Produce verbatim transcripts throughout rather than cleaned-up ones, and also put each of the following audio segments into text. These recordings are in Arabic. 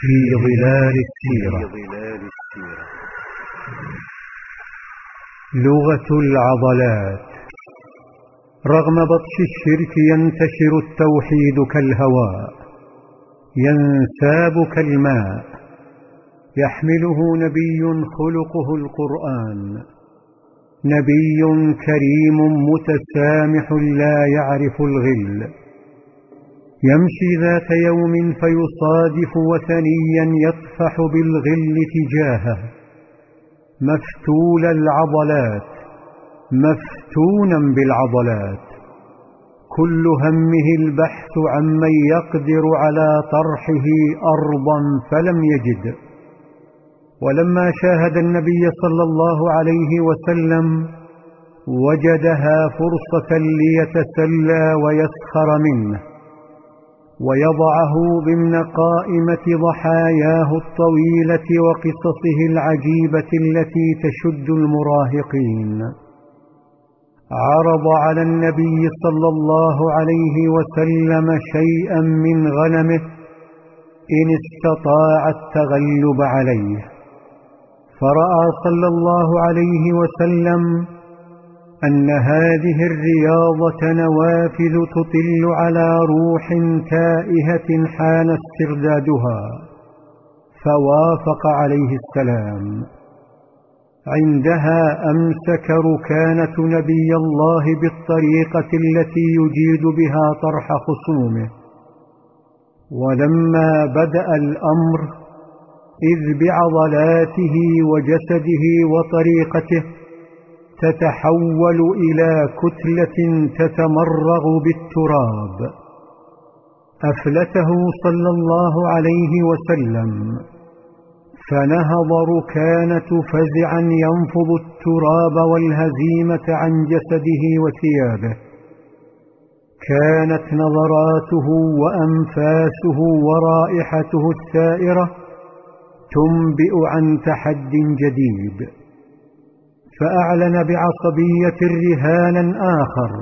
في ظلال السيرة. لغة العضلات. رغم بطش الشرك ينتشر التوحيد كالهواء، ينساب كالماء، يحمله نبي خلقه القرآن، نبي كريم متسامح لا يعرف الغل، يمشي ذات يوم فيصادف وثنيا يطفح بالغل تجاهه، مفتول العضلات، مفتونا بالعضلات، كل همه البحث عمن يقدر على طرحه أرضا فلم يجد. ولما شاهد النبي صلى الله عليه وسلم وجدها فرصة ليتسلى ويسخر منه ويضعه ضمن قائمة ضحاياه الطويلة وقصصه العجيبة التي تشد المراهقين. عرض على النبي صلى الله عليه وسلم شيئا من غنمه إن استطاع التغلب عليه، فرأى صلى الله عليه وسلم أن هذه الرياضة نوافذ تطل على روح تائهة حان استردادها، فوافق عليه السلام. عندها أمسك ركانة نبي الله بالطريقة التي يجيد بها طرح خصومه. ولما بدأ الأمر إذ بعضلاته وجسده وطريقته تتحول إلى كتلة تتمرغ بالتراب. أفلته صلى الله عليه وسلم، فنهض ركانة فزعا ينفض التراب والهزيمة عن جسده وثيابه. كانت نظراته وأنفاسه ورائحته الثائرة تنبئ عن تحد جديد، فأعلن بعصبية رهانا آخر،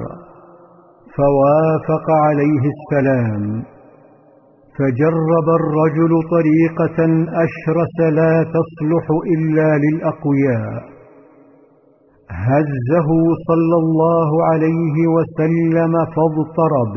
فوافق عليه السلام. فجرب الرجل طريقة أشرس لا تصلح إلا للأقوياء. هزه صلى الله عليه وسلم فاضطرب،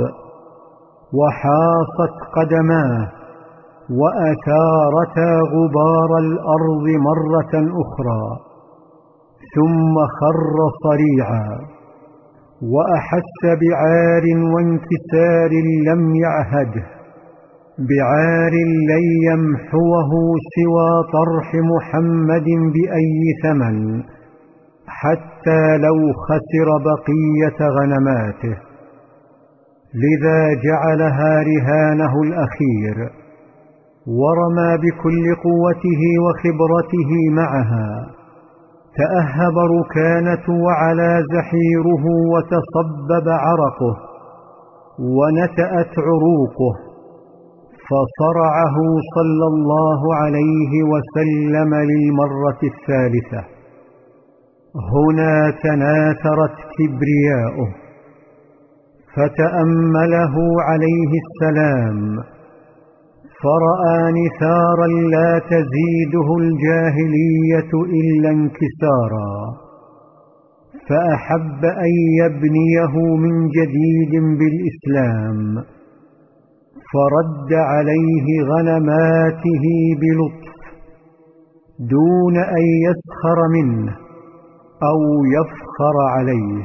وحاصت قدماه وأثارتا غبار الأرض مرة أخرى، ثم خر صريعا، وأحس بعار وانكسار لم يعهده، بعار لن يمحوه سوى طرح محمد بأي ثمن، حتى لو خسر بقية غنماته. لذا جعلها رهانه الأخير، ورمى بكل قوته وخبرته معها. تأهب ركانة وعلى زحيره وتصبب عرقه ونتأت عروقه، فصرعه صلى الله عليه وسلم للمرة الثالثة. هنا تناثرت كبرياؤه، فتأمله عليه السلام، فرأى نثارا لا تزيده الجاهلية إلا انكسارا، فأحب أن يبنيه من جديد بالإسلام، فرد عليه غنماته بلطف دون أن يسخر منه أو يفخر عليه.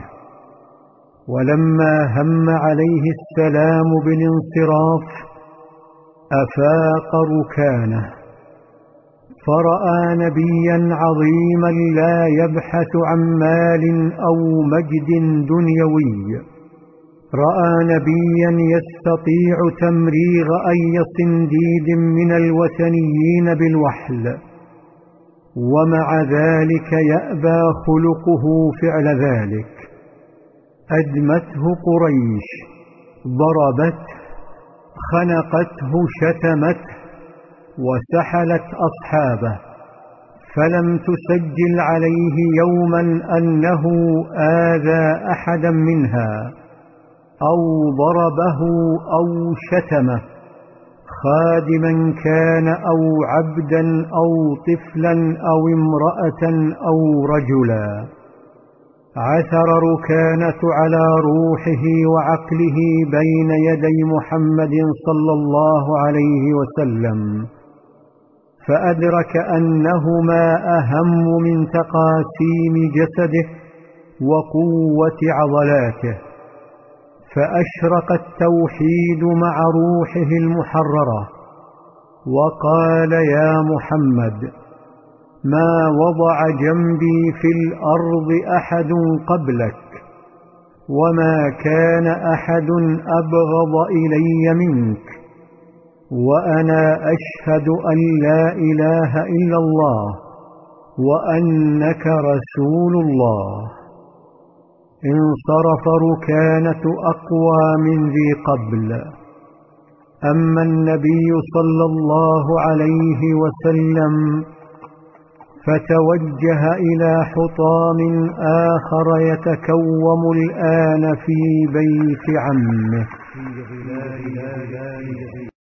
ولما هم عليه السلام بالانصراف أفاق ركانه، فرأى نبيا عظيما لا يبحث عن مال أو مجد دنيوي، رأى نبيا يستطيع تمريغ أي صنديد من الوثنيين بالوحل، ومع ذلك يأبى خلقه فعل ذلك. أدمته قريش، ضربته، خنقته، شتمته، وسحلت أصحابه، فلم تسجل عليه يوما أنه آذى أحدا منها أو ضربه أو شتمه، خادما كان أو عبدا أو طفلا أو امرأة أو رجلا. عثر ركانة على روحه وعقله بين يدي محمد صلى الله عليه وسلم، فأدرك أنهما أهم من تقاسيم جسده وقوة عضلاته، فأشرق التوحيد مع روحه المحررة، وقال: يا محمد، ما وضع جنبي في الأرض أحد قبلك، وما كان أحد أبغض إلي منك، وأنا أشهد أن لا إله إلا الله وأنك رسول الله. انصرف ركانة أقوى من ذي قبل. أما النبي صلى الله عليه وسلم فتوجه إلى حطام آخر يتكوم الآن في بيت عمه.